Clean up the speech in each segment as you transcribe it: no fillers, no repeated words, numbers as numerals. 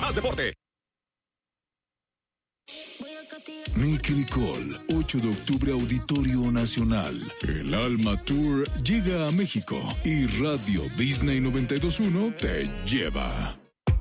más deporte. Nicky Nicole, 8 de octubre, Auditorio Nacional. El Alma Tour llega a México y Radio Disney 92.1 te lleva.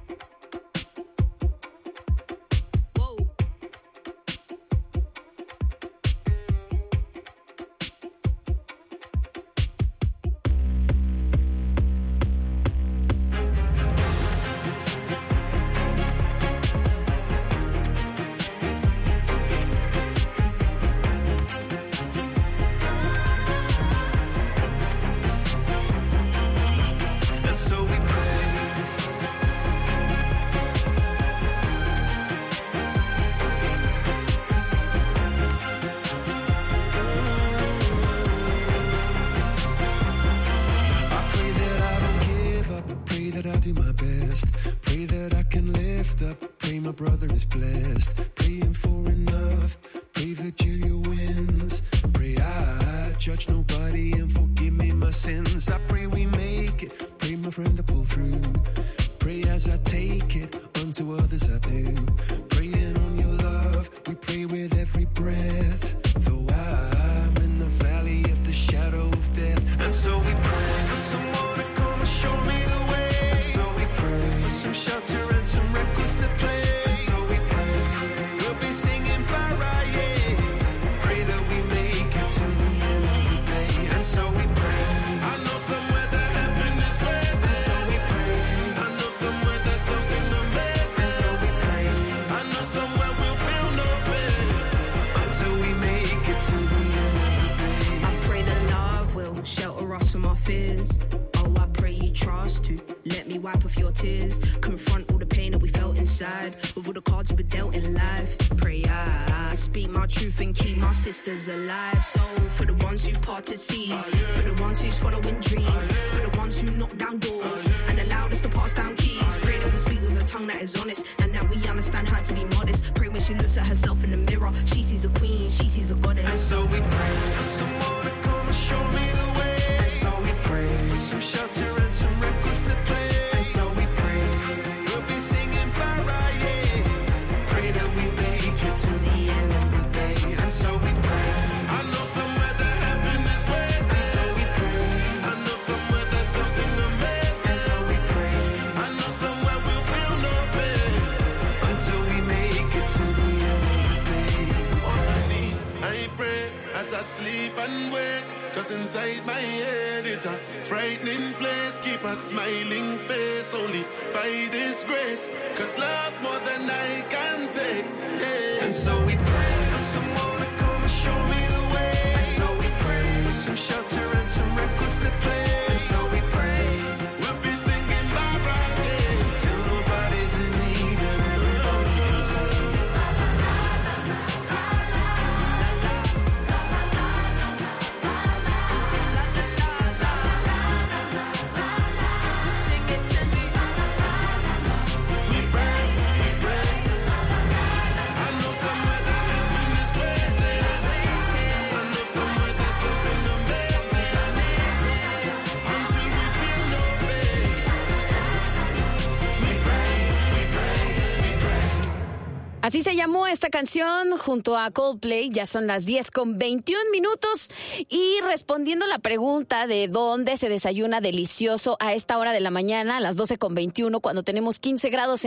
Alive, so for the ones who parted seas, for the ones who's following dreams, for the ones who knock down doors and allowed us to pass down keys. Pray that we speak with a tongue that is honest and that we understand how to be modest. Pray when she looks at herself in the mirror, she sees a queen, she sees a goddess. And so we pray for someone to come and show me the way. And so we pray for some shelter and some records to play. And so we pray we'll be singing para, yeah. Pray that we make it to the end of the day. And so we pray. As I sleep and wake, cause inside my head is a frightening place. Keep a smiling face only by this grace, cause love more than I can say, yeah. And so we pray for someone to come and show me the way. And so we pray for some shelter and some records to play. And so we pray we'll be singing Barbara, yeah, till nobody's in need and everybody can sing. Así se llamó esta canción junto a Coldplay. Ya son las 10:21. Y respondiendo la pregunta de dónde se desayuna delicioso a esta hora de la mañana, a las 12:21, cuando tenemos 15 grados